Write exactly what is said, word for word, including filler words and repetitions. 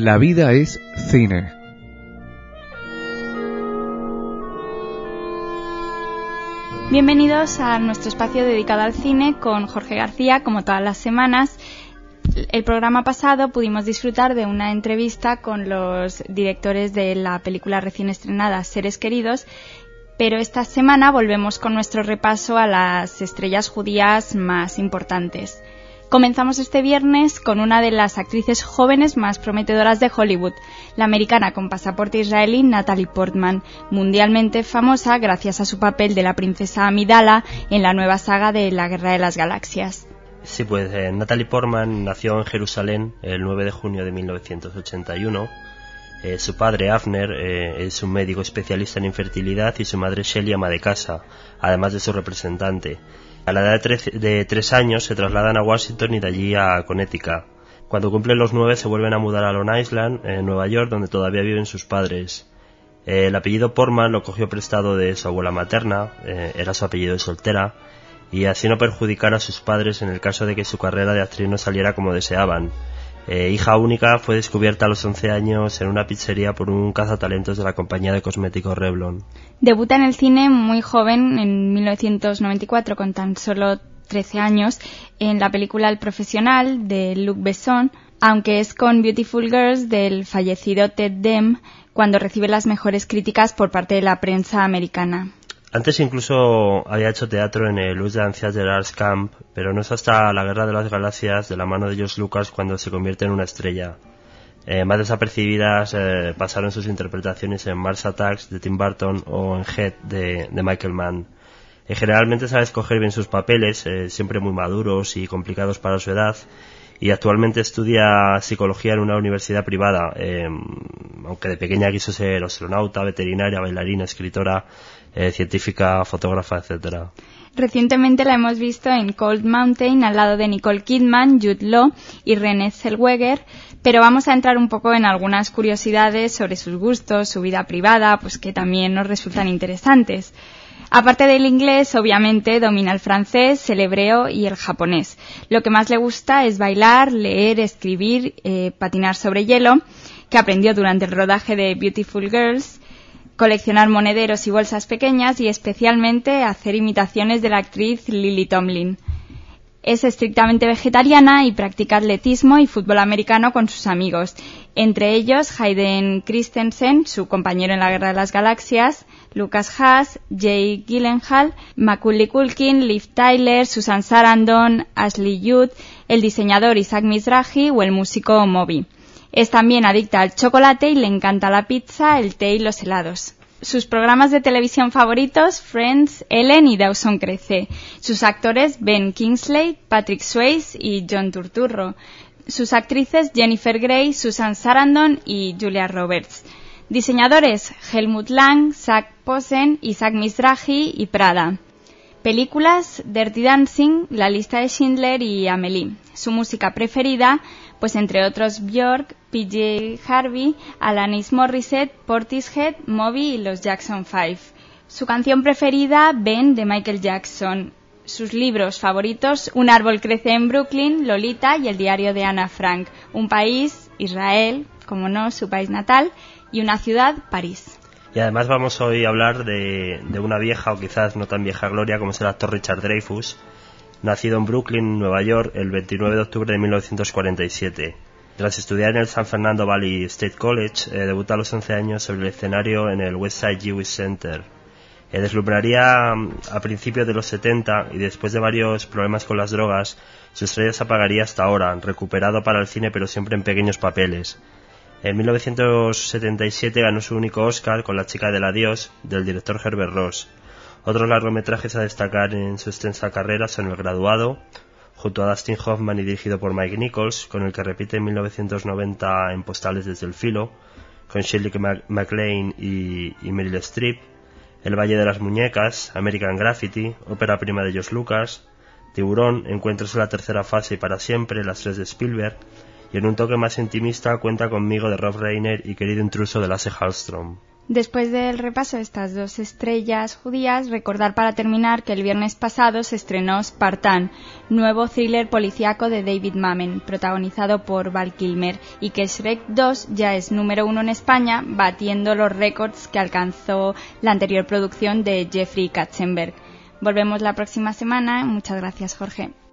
La vida es cine. Bienvenidos a nuestro espacio dedicado al cine con Jorge García, como todas las semanas. El programa pasado pudimos disfrutar de una entrevista con los directores de la película recién estrenada Seres Queridos, pero esta semana volvemos con nuestro repaso a las estrellas judías más importantes. Comenzamos este viernes con una de las actrices jóvenes más prometedoras de Hollywood, la americana con pasaporte israelí Natalie Portman, mundialmente famosa gracias a su papel de la princesa Amidala en la nueva saga de La Guerra de las Galaxias. Sí, pues eh, Natalie Portman nació en Jerusalén el nueve de junio de mil novecientos ochenta y uno. Eh, su padre, Avner, eh, es un médico especialista en infertilidad y su madre, Shelley, ama de casa, además de su representante. A la edad de, trece, de tres años se trasladan a Washington y de allí a Connecticut. Cuando cumplen los nueve se vuelven a mudar a Long Island, en Nueva York, donde todavía viven sus padres. Eh, el apellido Portman lo cogió prestado de su abuela materna, eh, era su apellido de soltera, y así no perjudicar a sus padres en el caso de que su carrera de actriz no saliera como deseaban. Eh, hija única, fue descubierta a los once años en una pizzería por un cazatalentos de la compañía de cosméticos Revlon. Debuta en el cine muy joven, en mil novecientos noventa y cuatro, con tan solo trece años, en la película El Profesional, de Luc Besson, aunque es con Beautiful Girls, del fallecido Ted Dem, cuando recibe las mejores críticas por parte de la prensa americana. Antes incluso había hecho teatro en el Luz de Theatre Arts Camp, pero no es hasta La Guerra de las Galaxias, de la mano de George Lucas, cuando se convierte en una estrella. Eh, más desapercibidas eh, pasaron sus interpretaciones en Mars Attacks de Tim Burton o en Head de, de Michael Mann. Eh, generalmente sabe escoger bien sus papeles, eh, siempre muy maduros y complicados para su edad, y actualmente estudia psicología en una universidad privada, eh, aunque de pequeña quiso ser astronauta, veterinaria, bailarina, escritora, eh, científica, fotógrafa, etcétera. Recientemente la hemos visto en Cold Mountain al lado de Nicole Kidman, Jude Law y Renée Zellweger, pero vamos a entrar un poco en algunas curiosidades sobre sus gustos, su vida privada, pues que también nos resultan interesantes. Aparte del inglés, obviamente, domina el francés, el hebreo y el japonés. Lo que más le gusta es bailar, leer, escribir, eh, patinar sobre hielo, que aprendió durante el rodaje de Beautiful Girls, coleccionar monederos y bolsas pequeñas y especialmente hacer imitaciones de la actriz Lily Tomlin. Es estrictamente vegetariana y practica atletismo y fútbol americano con sus amigos, entre ellos Hayden Christensen, su compañero en la Guerra de las Galaxias, Lucas Haas, Jay Gyllenhaal, Macaulay Culkin, Liv Tyler, Susan Sarandon, Ashley Judd, el diseñador Isaac Mizrahi o el músico Moby. Es también adicta al chocolate y le encanta la pizza, el té y los helados. Sus programas de televisión favoritos, Friends, Ellen y Dawson Crece. Sus actores, Ben Kingsley, Patrick Swayze y John Turturro. Sus actrices, Jennifer Grey, Susan Sarandon y Julia Roberts. Diseñadores, Helmut Lang, Zach Posen, Isaac Mizrahi y Prada. Películas, Dirty Dancing, La Lista de Schindler y Amélie. Su música preferida, pues entre otros Björk, P J Harvey, Alanis Morissette, Portishead, Moby y los Jackson Five. Su canción preferida, Ben, de Michael Jackson. Sus libros favoritos, Un árbol crece en Brooklyn, Lolita y El diario de Ana Frank. Un país, Israel, como no, su país natal, y una ciudad, París. Y además vamos hoy a hablar de, de una vieja o quizás no tan vieja gloria como es el actor Richard Dreyfuss, nacido en Brooklyn, Nueva York, el veintinueve de octubre de mil novecientos cuarenta y siete. Tras estudiar en el San Fernando Valley State College, eh, debuta a los once años sobre el escenario en el Westside Jewish Center. Eh, deslumbraría a principios de los setenta y después de varios problemas con las drogas, su estrella se apagaría hasta ahora, recuperado para el cine pero siempre en pequeños papeles. En mil novecientos setenta y siete ganó su único Oscar con La chica del adiós, del director Herbert Ross. Otros largometrajes a destacar en su extensa carrera son El graduado, junto a Dustin Hoffman y dirigido por Mike Nichols, con el que repite en mil novecientos noventa en Postales desde el filo, con Shirley MacLaine y, y Meryl Streep, El valle de las muñecas, American Graffiti, ópera prima de George Lucas, Tiburón, Encuentros en la tercera fase y Para siempre, las tres de Spielberg, y en un toque más intimista Cuenta conmigo de Rob Reiner y Querido intruso de Lasse Hallström. Después del repaso de estas dos estrellas judías, recordar para terminar que el viernes pasado se estrenó Spartan, nuevo thriller policíaco de David Mamet, protagonizado por Val Kilmer, y que Shrek dos ya es número uno en España, batiendo los récords que alcanzó la anterior producción de Jeffrey Katzenberg. Volvemos la próxima semana. Muchas gracias, Jorge.